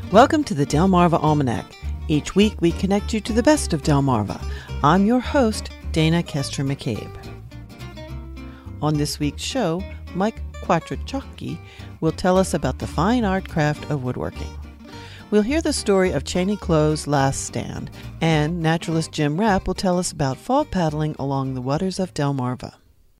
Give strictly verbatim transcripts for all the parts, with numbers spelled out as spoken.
Welcome to the Delmarva Almanac. Each week we connect you to the best of Delmarva. I'm your host, Dana Kester McCabe. On this week's show, Mike Quattrocchi will tell us about the fine art craft of woodworking. We'll hear the story of Cheney Clo's Last Stand, and naturalist Jim Rapp will tell us about fall paddling along the waters of Delmarva.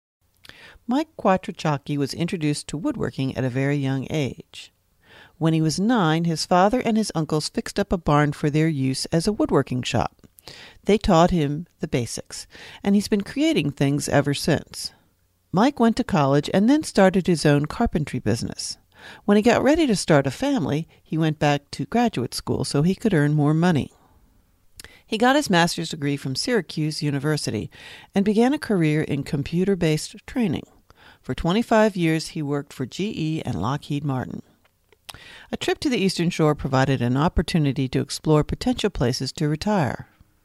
Mike Quattrocchi was introduced to woodworking at a very young age. When he was nine, his father and his uncles fixed up a barn for their use as a woodworking shop. They taught him the basics, and he's been creating things ever since. Mike went to college and then started his own carpentry business. When he got ready to start a family, he went back to graduate school so he could earn more money. He got his master's degree from Syracuse University and began a career in computer-based training. For twenty-five years, he worked for G E and Lockheed Martin. A trip to the Eastern Shore provided an opportunity to explore potential places to retire.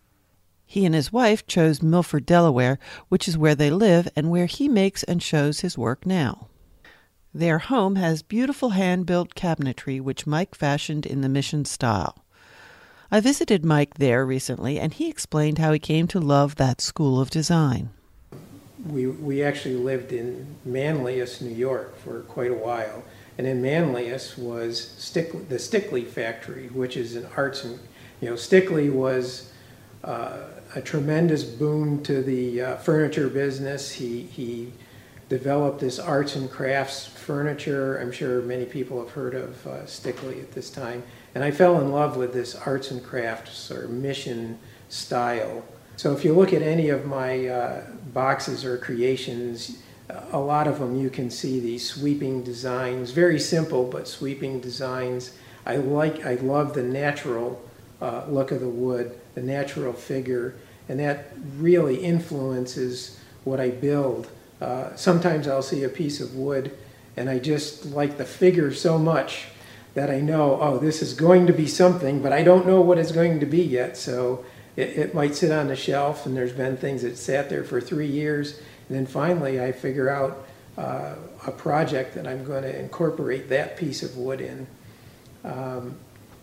He and his wife chose Milford, Delaware, which is where they live and where he makes and shows his work now. Their home has beautiful hand-built cabinetry which Mike fashioned in the Mission style. I visited Mike there recently, and he explained how he came to love that school of design. We we actually lived in Manlius, New York for quite a while. And in Manlius was Stick, the Stickley factory, which is an arts and, you know, Stickley was uh, a tremendous boon to the uh, furniture business. He, he developed this arts and crafts furniture. I'm sure many people have heard of uh, Stickley at this time. And I fell in love with this arts and crafts or Mission style. So if you look at any of my uh, boxes or creations, a lot of them you can see these sweeping designs, very simple but sweeping designs. I like, I love the natural uh, look of the wood, the natural figure, and that really influences what I build. Uh, sometimes I'll see a piece of wood and I just like the figure so much that I know, oh, this is going to be something, but I don't know what it's going to be yet. So it, it might sit on the shelf, and there's been things that sat there for three years. And then finally, I figure out uh, a project that I'm going to incorporate that piece of wood in. Um,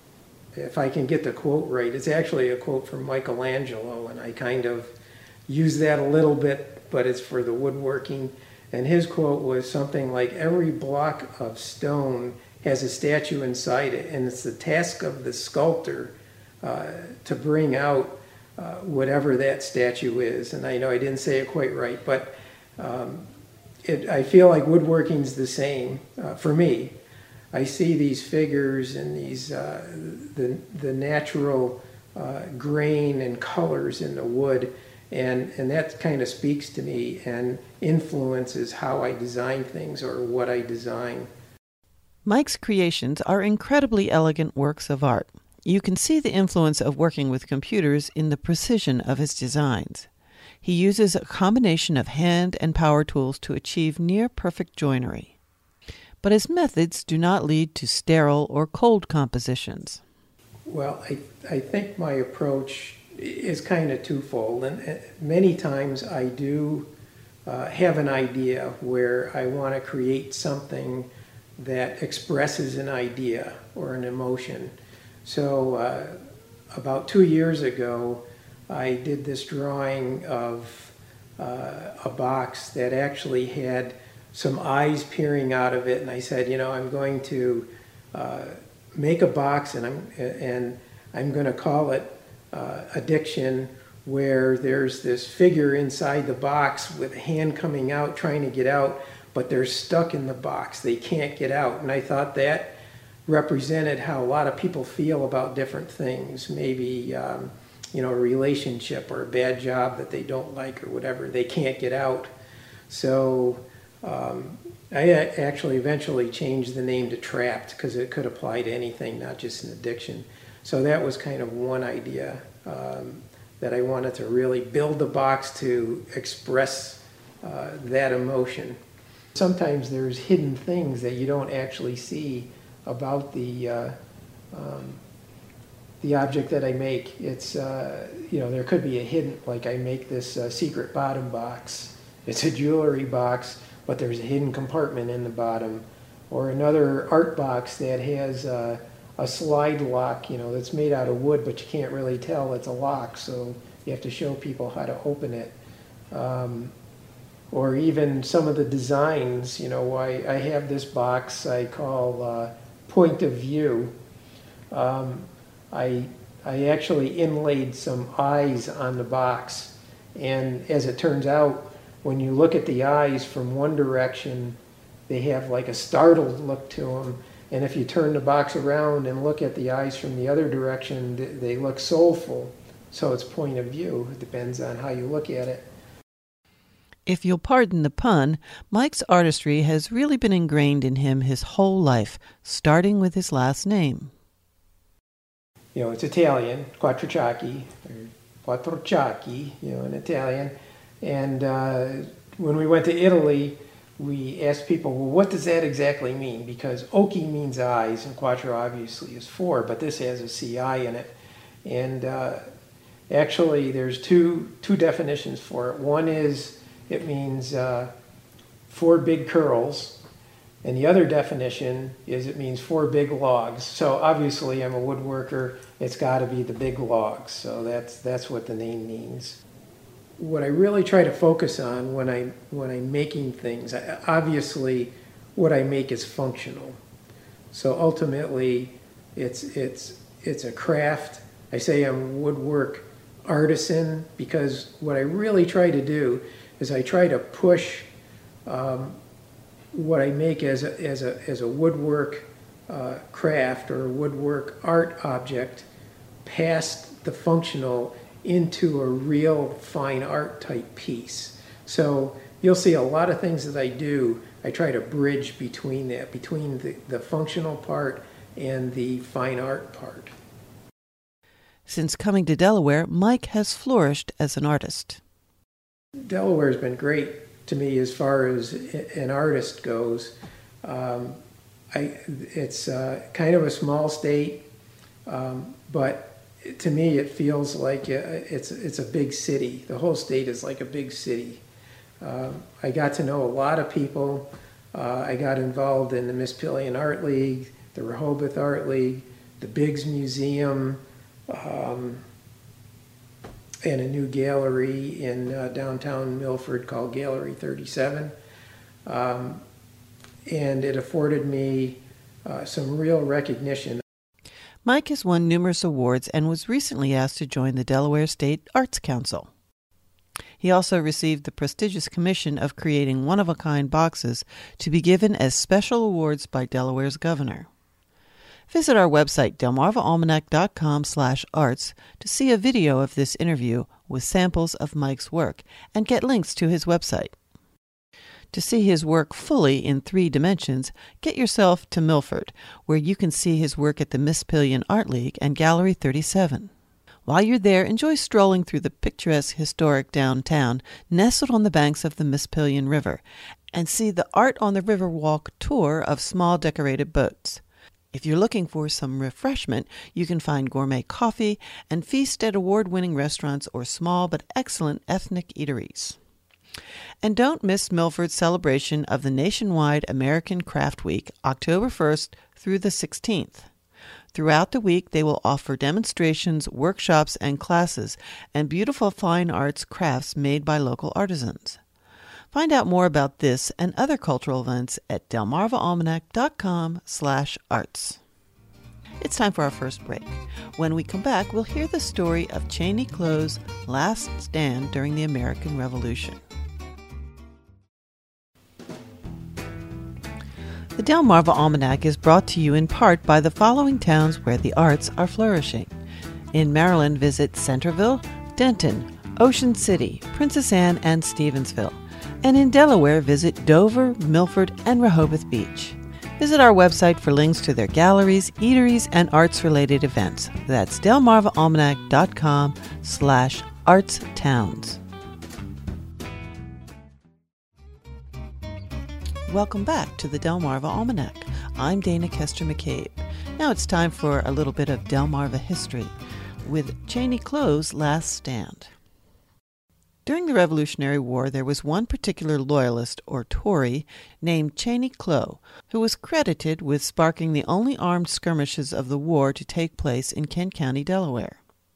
if I can get the quote right, it's actually a quote from Michelangelo, and I kind of use that a little bit, but it's for the woodworking. And his quote was something like, "Every block of stone has a statue inside it, and it's the task of the sculptor uh, to bring out Uh, whatever that statue is." And I know I didn't say it quite right, but um, it, I feel like woodworking's the same uh, for me. I see these figures and these uh, the the natural uh, grain and colors in the wood, and and that kind of speaks to me and influences how I design things or what I design. Mike's creations are incredibly elegant works of art. You can see the influence of working with computers in the precision of his designs. He uses a combination of hand and power tools to achieve near-perfect joinery. But his methods do not lead to sterile or cold compositions. Well, I, I think my approach is kind of twofold. And many times I do uh, have an idea where I want to create something that expresses an idea or an emotion. So uh, about two years ago, I did this drawing of uh, a box that actually had some eyes peering out of it, and I said, you know, I'm going to uh, make a box, and I'm and I'm going to call it uh, Addiction, where there's this figure inside the box with a hand coming out, trying to get out, but they're stuck in the box. They can't get out, and I thought that represented how a lot of people feel about different things, maybe um, you know, a relationship or a bad job that they don't like or whatever, they can't get out. So um, I actually eventually changed the name to Trapped because it could apply to anything, not just an addiction. So that was kind of one idea, um, that I wanted to really build the box to express uh, that emotion. Sometimes there's hidden things that you don't actually see about the uh, um, the object that I make. It's uh, you know, there could be a hidden, like I make this uh, secret bottom box. It's a jewelry box, but there's a hidden compartment in the bottom, or another art box that has uh, a slide lock, you know, that's made out of wood, but you can't really tell it's a lock, so you have to show people how to open it. Um, or even some of the designs, you know, I, I have this box I call uh, Point of View. Um, I, I actually inlaid some eyes on the box, and as it turns out, when you look at the eyes from one direction, they have like a startled look to them. And if you turn the box around and look at the eyes from the other direction, they look soulful. So it's point of view. It depends on how you look at it. If you'll pardon the pun, Mike's artistry has really been ingrained in him his whole life, starting with his last name. You know, it's Italian, Quattrocchiacchi, or Quattrocchiacchi, you know, in Italian. And uh, when we went to Italy, we asked people, well, what does that exactly mean? Because occhi means eyes, and quattro obviously is four, but this has a C I in it. And uh, actually, there's two two definitions for it. One is it means uh, four big curls, and the other definition is it means four big logs. So obviously, I'm a woodworker. It's got to be the big logs. So that's that's what the name means. What I really try to focus on when I when I'm making things, obviously, what I make is functional. So ultimately, it's it's it's a craft. I say I'm a woodwork artisan because what I really try to do is I try to push um, what I make as a as a as a woodwork uh, craft or a woodwork art object past the functional into a real fine art type piece. So you'll see a lot of things that I do, I try to bridge between that, between the, the functional part and the fine art part. Since coming to Delaware, Mike has flourished as an artist. Delaware's been great to me as far as an artist goes. Um, I, it's uh, kind of a small state, um, but to me, it feels like it's it's a big city. The whole state is like a big city. Um, I got to know a lot of people. Uh, I got involved in the Mispillion Art League, the Rehoboth Art League, the Biggs Museum, um, and a new gallery in uh, downtown Milford called Gallery thirty-seven. Um, and it afforded me uh, some real recognition. Mike has won numerous awards and was recently asked to join the Delaware State Arts Council. He also received the prestigious commission of creating one-of-a-kind boxes to be given as special awards by Delaware's governor. Visit our website, delmarva almanac dot com slash arts, to see a video of this interview with samples of Mike's work and get links to his website. To see his work fully in three dimensions, get yourself to Milford, where you can see his work at the Mispillion Art League and Gallery thirty-seven. While you're there, enjoy strolling through the picturesque historic downtown nestled on the banks of the Mispillion River, and see the Art on the River Walk tour of small decorated boats. If you're looking for some refreshment, you can find gourmet coffee and feast at award-winning restaurants or small but excellent ethnic eateries. And don't miss Milford's celebration of the nationwide American Craft Week, October first through the sixteenth. Throughout the week, they will offer demonstrations, workshops, and classes, and beautiful fine arts crafts made by local artisans. Find out more about this and other cultural events at delmarva almanac dot com slash arts. It's time for our first break. When we come back, we'll hear the story of Cheney Clo's last stand during the American Revolution. The Delmarva Almanac is brought to you in part by the following towns where the arts are flourishing. In Maryland, visit Centerville, Denton, Ocean City, Princess Anne, and Stevensville. And in Delaware, visit Dover, Milford, and Rehoboth Beach. Visit our website for links to their galleries, eateries, and arts-related events. That's delmarva almanac dot com slash arts towns. Welcome back to the Delmarva Almanac. I'm Dana Kester McCabe. Now it's time for a little bit of Delmarva history with Cheney Clo's last stand. During the Revolutionary War, there was one particular loyalist, or Tory, named Cheney Clow, who was credited with sparking the only armed skirmishes of the war to take place in Kent County, Delaware.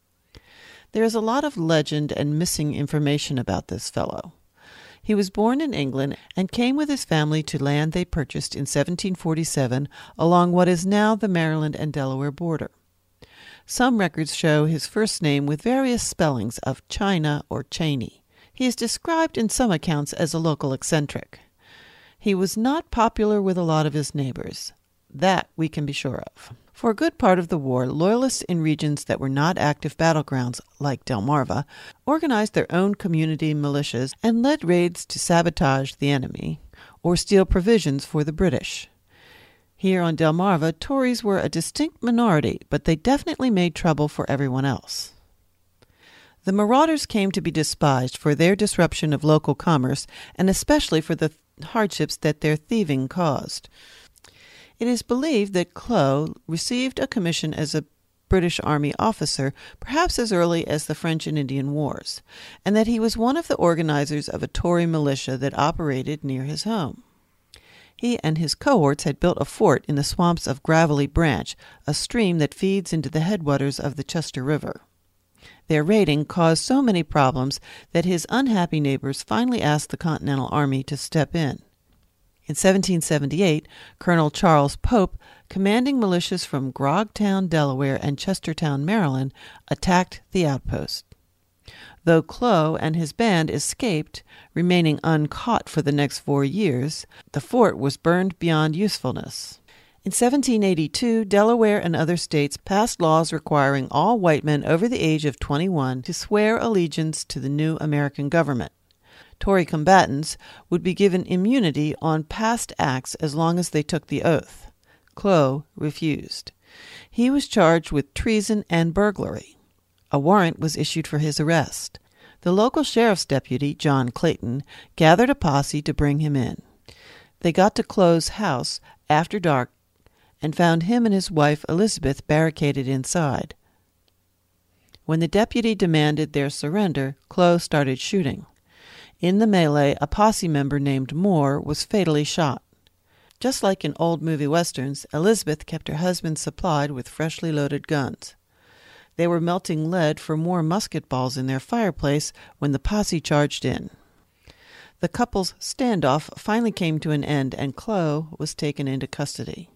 There is a lot of legend and missing information about this fellow. He was born in England and came with his family to land they purchased in seventeen forty-seven along what is now the Maryland and Delaware border. Some records show his first name with various spellings of China or Cheney. He is described in some accounts as a local eccentric. He was not popular with a lot of his neighbors. That we can be sure of. For a good part of the war, Loyalists in regions that were not active battlegrounds, like Delmarva, organized their own community militias and led raids to sabotage the enemy or steal provisions for the British. Here on Delmarva, Tories were a distinct minority, but they definitely made trouble for everyone else. The marauders came to be despised for their disruption of local commerce and especially for the hardships that their thieving caused. It is believed that Clow received a commission as a British Army officer perhaps as early as the French and Indian Wars, and that he was one of the organizers of a Tory militia that operated near his home. He and his cohorts had built a fort in the swamps of Gravelly Branch, a stream that feeds into the headwaters of the Chester River. Their raiding caused so many problems that his unhappy neighbors finally asked the Continental Army to step in. In seventeen seventy-eight, Colonel Charles Pope, commanding militias from Grogtown, Delaware, and Chestertown, Maryland, attacked the outpost. Though Clow and his band escaped, remaining uncaught for the next four years, the fort was burned beyond usefulness. In seventeen eighty-two, Delaware and other states passed laws requiring all white men over the age of twenty-one to swear allegiance to the new American government. Tory combatants would be given immunity on past acts as long as they took the oath. Clow refused. He was charged with treason and burglary. A warrant was issued for his arrest. The local sheriff's deputy, John Clayton, gathered a posse to bring him in. They got to Clow's house after dark and found him and his wife, Elizabeth, barricaded inside. When the deputy demanded their surrender, Clow started shooting. In the melee, a posse member named Moore was fatally shot. Just like in old movie westerns, Elizabeth kept her husband supplied with freshly loaded guns. They were melting lead for more musket balls in their fireplace when the posse charged in. The couple's standoff finally came to an end, and Clow was taken into custody.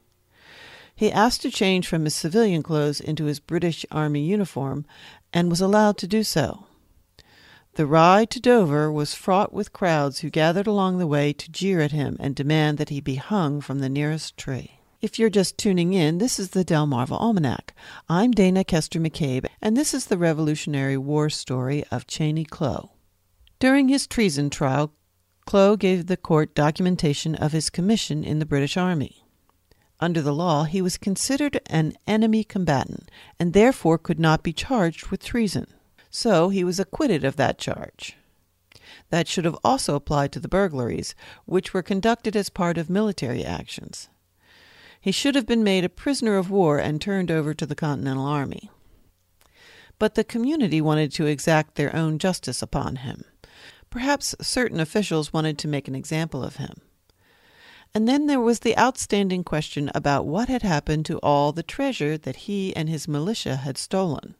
He asked to change from his civilian clothes into his British Army uniform and was allowed to do so. The ride to Dover was fraught with crowds who gathered along the way to jeer at him and demand that he be hung from the nearest tree. If you're just tuning in, this is the Delmarva Almanac. I'm Dana Kester McCabe, and this is the Revolutionary War story of Cheney Clow. During his treason trial, Clow gave the court documentation of his commission in the British Army. Under the law, he was considered an enemy combatant and therefore could not be charged with treason. So he was acquitted of that charge. That should have also applied to the burglaries, which were conducted as part of military actions. He should have been made a prisoner of war and turned over to the Continental Army. But the community wanted to exact their own justice upon him. Perhaps certain officials wanted to make an example of him. And then there was the outstanding question about what had happened to all the treasure that he and his militia had stolen.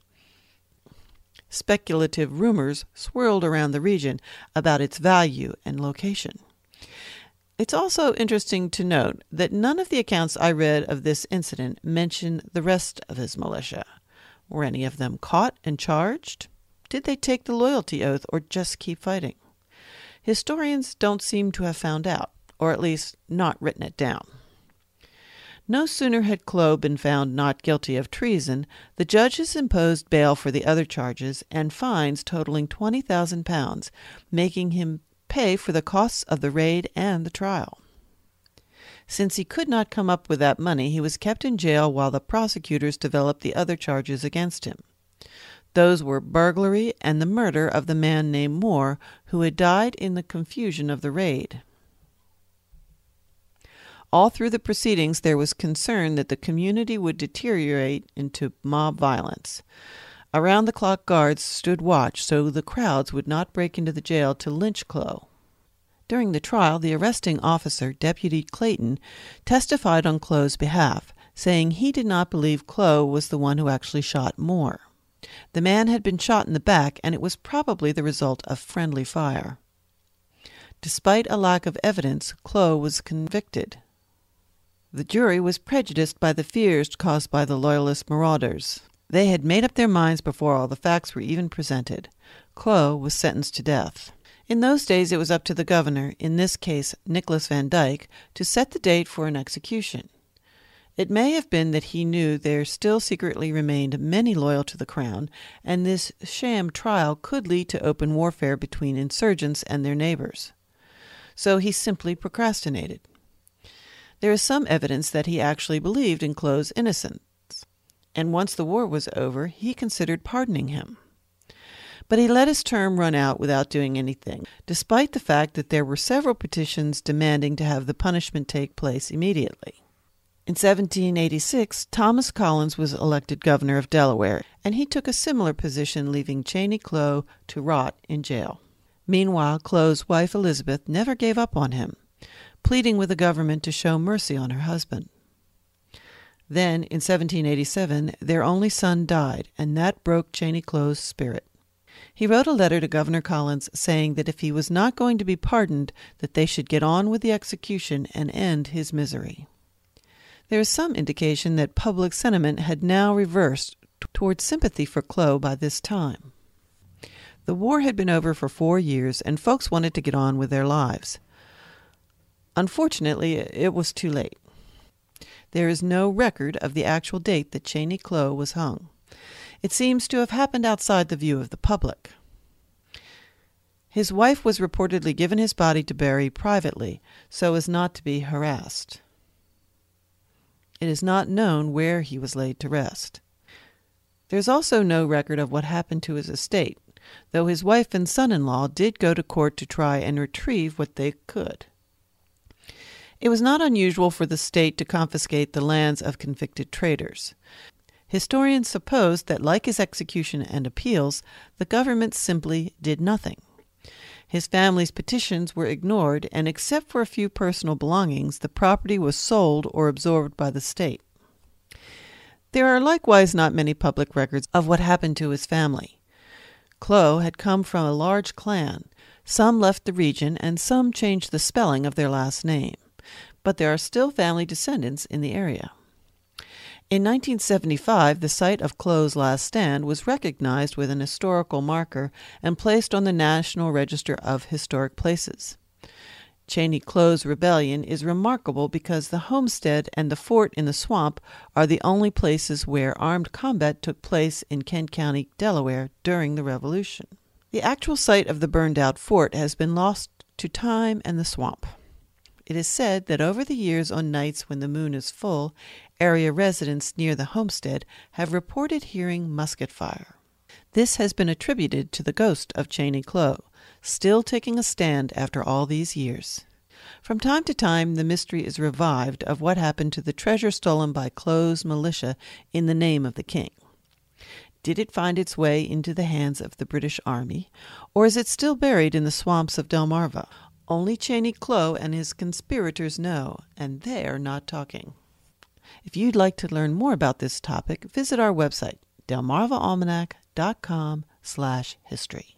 Speculative rumors swirled around the region about its value and location. It's also interesting to note that none of the accounts I read of this incident mention the rest of his militia. Were any of them caught and charged? Did they take the loyalty oath or just keep fighting? Historians don't seem to have found out, or at least not written it down. No sooner had Clow been found not guilty of treason, the judges imposed bail for the other charges and fines totaling twenty thousand pounds, making him pay for the costs of the raid and the trial. Since he could not come up with that money, he was kept in jail while the prosecutors developed the other charges against him. Those were burglary and the murder of the man named Moore, who had died in the confusion of the raid. All through the proceedings, there was concern that the community would deteriorate into mob violence. Around-the-clock guards stood watch so the crowds would not break into the jail to lynch Clow. During the trial, the arresting officer, Deputy Clayton, testified on Clow's behalf, saying he did not believe Clow was the one who actually shot Moore. The man had been shot in the back, and it was probably the result of friendly fire. Despite a lack of evidence, Clow was convicted. The jury was prejudiced by the fears caused by the Loyalist marauders. They had made up their minds before all the facts were even presented. Clow was sentenced to death. In those days, it was up to the governor, in this case Nicholas Van Dyke, to set the date for an execution. It may have been that he knew there still secretly remained many loyal to the crown, and this sham trial could lead to open warfare between insurgents and their neighbors. So he simply procrastinated. There is some evidence that he actually believed in Clow's innocence, and once the war was over, he considered pardoning him. But he let his term run out without doing anything, despite the fact that there were several petitions demanding to have the punishment take place immediately. In seventeen eighty-six, Thomas Collins was elected governor of Delaware, and he took a similar position, leaving Cheney Clow to rot in jail. Meanwhile, Clow's wife Elizabeth never gave up on him, pleading with the government to show mercy on her husband. Then, in seventeen eighty-seven, their only son died, and that broke Cheney Clow's spirit. He wrote a letter to Governor Collins saying that if he was not going to be pardoned, that they should get on with the execution and end his misery. There is some indication that public sentiment had now reversed towards sympathy for Clow by this time. The war had been over for four years, and folks wanted to get on with their lives. Unfortunately, it was too late. There is no record of the actual date that Cheney Clow was hung. It seems to have happened outside the view of the public. His wife was reportedly given his body to bury privately, so as not to be harassed. It is not known where he was laid to rest. There is also no record of what happened to his estate, though his wife and son-in-law did go to court to try and retrieve what they could. It was not unusual for the state to confiscate the lands of convicted traitors. Historians suppose that, like his execution and appeals, the government simply did nothing. His family's petitions were ignored, and except for a few personal belongings, the property was sold or absorbed by the state. There are likewise not many public records of what happened to his family. Clow had come from a large clan. Some left the region, and some changed the spelling of their last name. But there are still family descendants in the area. In nineteen seventy-five, the site of Clow's last stand was recognized with an historical marker and placed on the National Register of Historic Places. Cheney Clow's rebellion is remarkable because the homestead and the fort in the swamp are the only places where armed combat took place in Kent County, Delaware, during the Revolution. The actual site of the burned-out fort has been lost to time and the swamp. It is said that over the years, on nights when the moon is full, area residents near the homestead have reported hearing musket fire. This has been attributed to the ghost of Cheney Clow, still taking a stand after all these years. From time to time, the mystery is revived of what happened to the treasure stolen by Clow's militia in the name of the king. Did it find its way into the hands of the British Army, or is it still buried in the swamps of Delmarva? Only Cheney Clow and his conspirators know, and they are not talking. If you'd like to learn more about this topic, visit our website, delmarva almanac dot com slash history.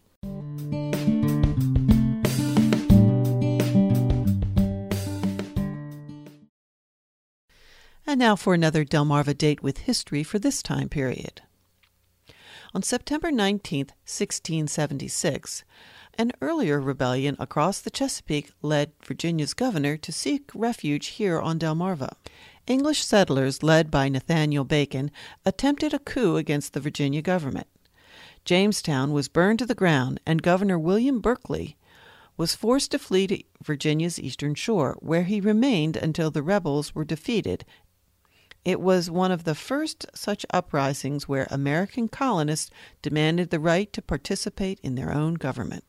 And now for another Delmarva date with history for this time period. On September nineteenth, sixteen seventy-six, an earlier rebellion across the Chesapeake led Virginia's governor to seek refuge here on Delmarva. English settlers, led by Nathaniel Bacon, attempted a coup against the Virginia government. Jamestown was burned to the ground, and Governor William Berkeley was forced to flee to Virginia's eastern shore, where he remained until the rebels were defeated. It was one of the first such uprisings where American colonists demanded the right to participate in their own government.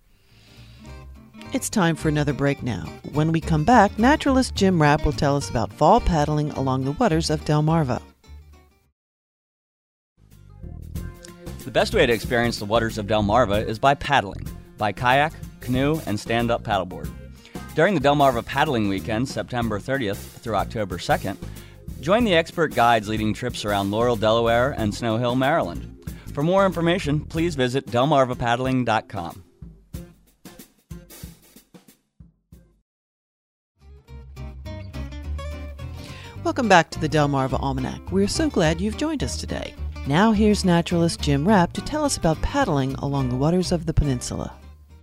It's time for another break now. When we come back, naturalist Jim Rapp will tell us about fall paddling along the waters of Delmarva. The best way to experience the waters of Delmarva is by paddling, by kayak, canoe, and stand-up paddleboard. During the Delmarva Paddling Weekend, September thirtieth through October second, join the expert guides leading trips around Laurel, Delaware, and Snow Hill, Maryland. For more information, please visit delmarva paddling dot com. Welcome back to the Delmarva Almanac. We're so glad you've joined us today. Now here's naturalist Jim Rapp to tell us about paddling along the waters of the peninsula.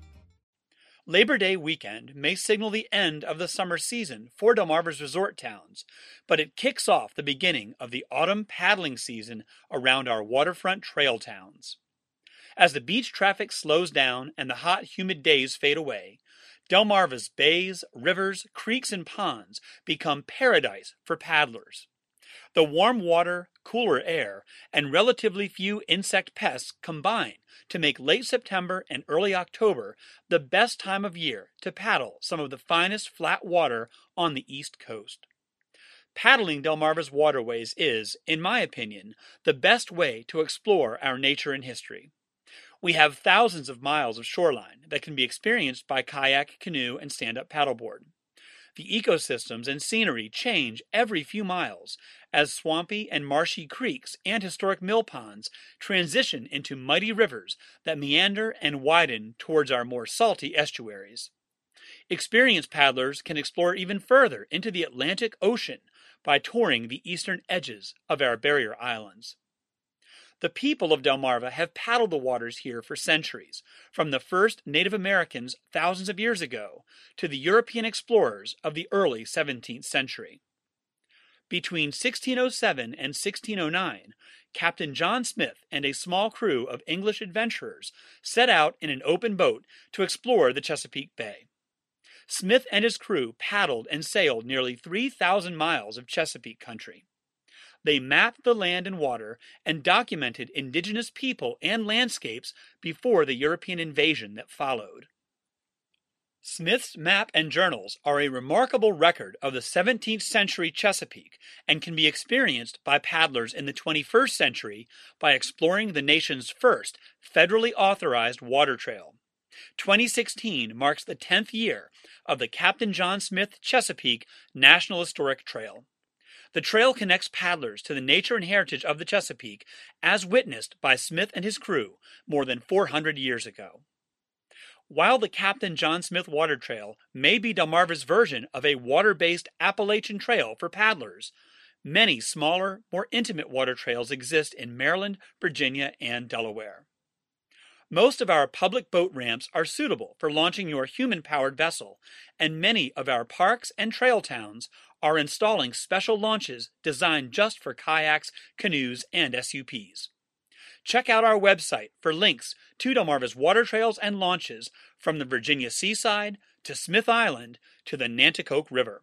Labor Day weekend may signal the end of the summer season for Delmarva's resort towns, but it kicks off the beginning of the autumn paddling season around our waterfront trail towns. As the beach traffic slows down and the hot, humid days fade away, Delmarva's bays, rivers, creeks, and ponds become paradise for paddlers. The warm water, cooler air, and relatively few insect pests combine to make late September and early October the best time of year to paddle some of the finest flat water on the East Coast. Paddling Delmarva's waterways is, in my opinion, the best way to explore our nature and history. We have thousands of miles of shoreline that can be experienced by kayak, canoe, and stand-up paddleboard. The ecosystems and scenery change every few miles as swampy and marshy creeks and historic mill ponds transition into mighty rivers that meander and widen towards our more salty estuaries. Experienced paddlers can explore even further into the Atlantic Ocean by touring the eastern edges of our barrier islands. The people of Delmarva have paddled the waters here for centuries, from the first Native Americans thousands of years ago to the European explorers of the early seventeenth century. Between sixteen oh seven and sixteen oh nine, Captain John Smith and a small crew of English adventurers set out in an open boat to explore the Chesapeake Bay. Smith and his crew paddled and sailed nearly three thousand miles of Chesapeake country. They mapped the land and water and documented indigenous people and landscapes before the European invasion that followed. Smith's map and journals are a remarkable record of the seventeenth century Chesapeake and can be experienced by paddlers in the twenty-first century by exploring the nation's first federally authorized water trail. twenty sixteen marks the tenth year of the Captain John Smith Chesapeake National Historic Trail. The trail connects paddlers to the nature and heritage of the Chesapeake as witnessed by Smith and his crew more than four hundred years ago. While the Captain John Smith Water Trail may be Delmarva's version of a water-based Appalachian trail for paddlers, many smaller, more intimate water trails exist in Maryland, Virginia, and Delaware. Most of our public boat ramps are suitable for launching your human-powered vessel, and many of our parks and trail towns are installing special launches designed just for kayaks, canoes, and S U Ps. Check out our website for links to Delmarva's water trails and launches from the Virginia seaside to Smith Island to the Nanticoke River.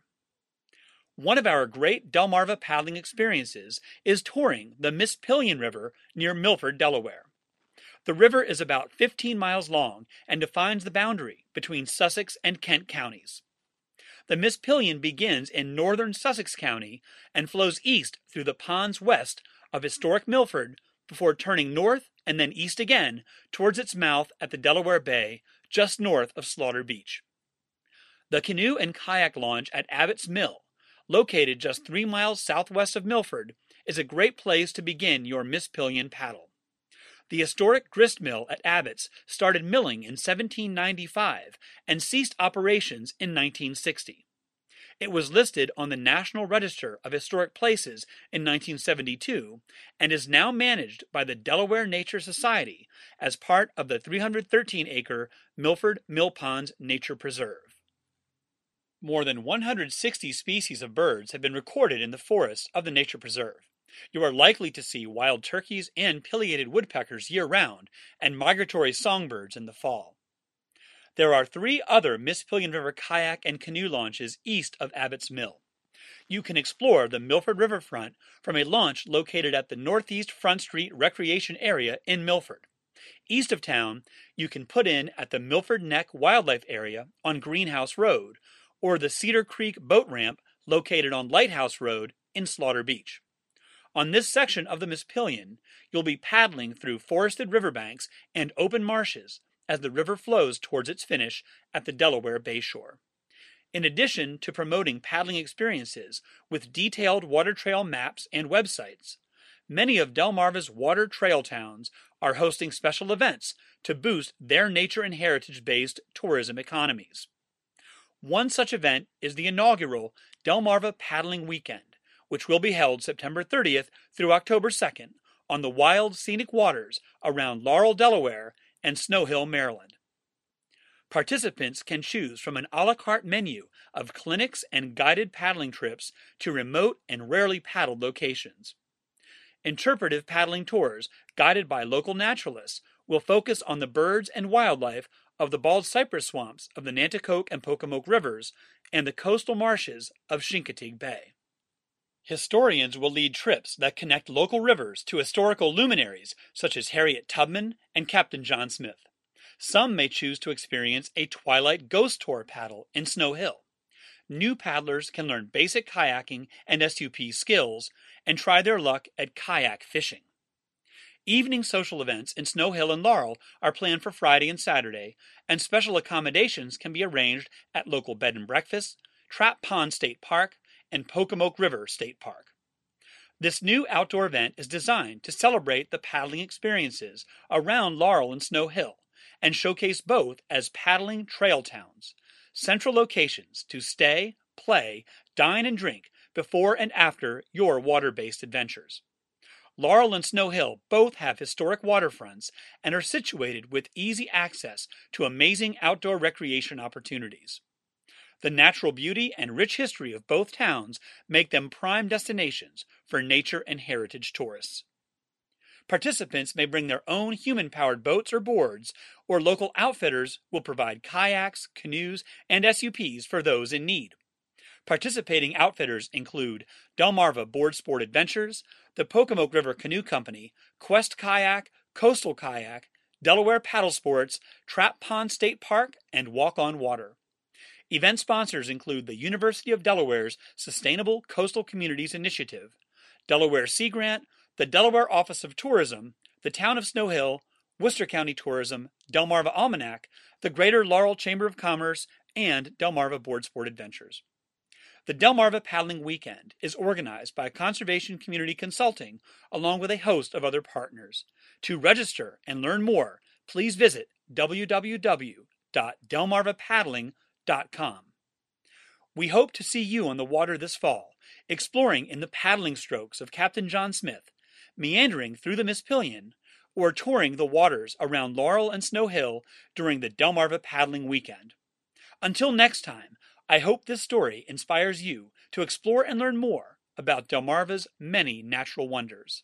One of our great Delmarva paddling experiences is touring the Mispillion River near Milford, Delaware. The river is about fifteen miles long and defines the boundary between Sussex and Kent counties. The Mispillion begins in northern Sussex County and flows east through the ponds west of historic Milford before turning north and then east again towards its mouth at the Delaware Bay, just north of Slaughter Beach. The canoe and kayak launch at Abbott's Mill, located just three miles southwest of Milford, is a great place to begin your Mispillion paddle. The historic grist mill at Abbott's started milling in seventeen ninety-five and ceased operations in nineteen sixty. It was listed on the National Register of Historic Places in nineteen seventy-two and is now managed by the Delaware Nature Society as part of the three hundred thirteen acre Milford Mill Ponds Nature Preserve. More than one hundred sixty species of birds have been recorded in the forests of the Nature Preserve. You are likely to see wild turkeys and pileated woodpeckers year-round, and migratory songbirds in the fall. There are three other Mispillion River kayak and canoe launches east of Abbott's Mill. You can explore the Milford Riverfront from a launch located at the Northeast Front Street Recreation Area in Milford. East of town, you can put in at the Milford Neck Wildlife Area on Greenhouse Road, or the Cedar Creek Boat Ramp located on Lighthouse Road in Slaughter Beach. On this section of the Mispillion, you'll be paddling through forested riverbanks and open marshes as the river flows towards its finish at the Delaware Bayshore. In addition to promoting paddling experiences with detailed water trail maps and websites, many of Delmarva's water trail towns are hosting special events to boost their nature and heritage-based tourism economies. One such event is the inaugural Delmarva Paddling Weekend, which will be held September thirtieth through October second on the wild scenic waters around Laurel, Delaware, and Snow Hill, Maryland. Participants can choose from an a la carte menu of clinics and guided paddling trips to remote and rarely paddled locations. Interpretive paddling tours, guided by local naturalists, will focus on the birds and wildlife of the bald cypress swamps of the Nanticoke and Pocomoke rivers and the coastal marshes of Chincoteague Bay. Historians will lead trips that connect local rivers to historical luminaries such as Harriet Tubman and Captain John Smith. Some may choose to experience a twilight ghost tour paddle in Snow Hill. New paddlers can learn basic kayaking and S U P skills and try their luck at kayak fishing. Evening social events in Snow Hill and Laurel are planned for Friday and Saturday, and special accommodations can be arranged at local bed and breakfasts, Trap Pond State Park, and Pocomoke River State Park. This new outdoor event is designed to celebrate the paddling experiences around Laurel and Snow Hill and showcase both as paddling trail towns, central locations to stay, play, dine, and drink before and after your water-based adventures. Laurel and Snow Hill both have historic waterfronts and are situated with easy access to amazing outdoor recreation opportunities. The natural beauty and rich history of both towns make them prime destinations for nature and heritage tourists. Participants may bring their own human-powered boats or boards, or local outfitters will provide kayaks, canoes, and S U Ps for those in need. Participating outfitters include Delmarva Board Sport Adventures, the Pocomoke River Canoe Company, Quest Kayak, Coastal Kayak, Delaware Paddle Sports, Trap Pond State Park, and Walk on Water. Event sponsors include the University of Delaware's Sustainable Coastal Communities Initiative, Delaware Sea Grant, the Delaware Office of Tourism, the Town of Snow Hill, Worcester County Tourism, Delmarva Almanac, the Greater Laurel Chamber of Commerce, and Delmarva Board Sport Adventures. The Delmarva Paddling Weekend is organized by Conservation Community Consulting along with a host of other partners. To register and learn more, please visit w w w dot delmarva paddling dot com. We hope to see you on the water this fall, exploring in the paddling strokes of Captain John Smith, meandering through the Mispillion, or touring the waters around Laurel and Snow Hill during the Delmarva Paddling Weekend. Until next time, I hope this story inspires you to explore and learn more about Delmarva's many natural wonders.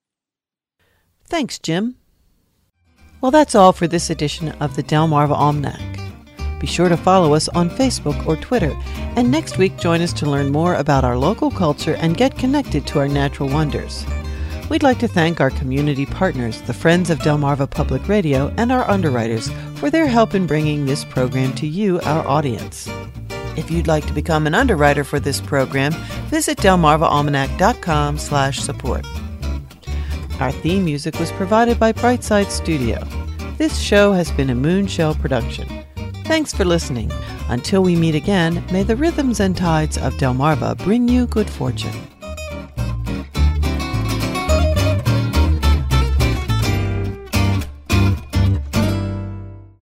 Thanks, Jim. Well, that's all for this edition of the Delmarva Almanac. Be sure to follow us on Facebook or Twitter, and next week join us to learn more about our local culture and get connected to our natural wonders. We'd like to thank our community partners, the Friends of Delmarva Public Radio, and our underwriters for their help in bringing this program to you, our audience. If you'd like to become an underwriter for this program, visit delmarva almanac dot com slash support. Our theme music was provided by Brightside Studio. This show has been a Moonshell production. Thanks for listening. Until we meet again, may the rhythms and tides of Delmarva bring you good fortune.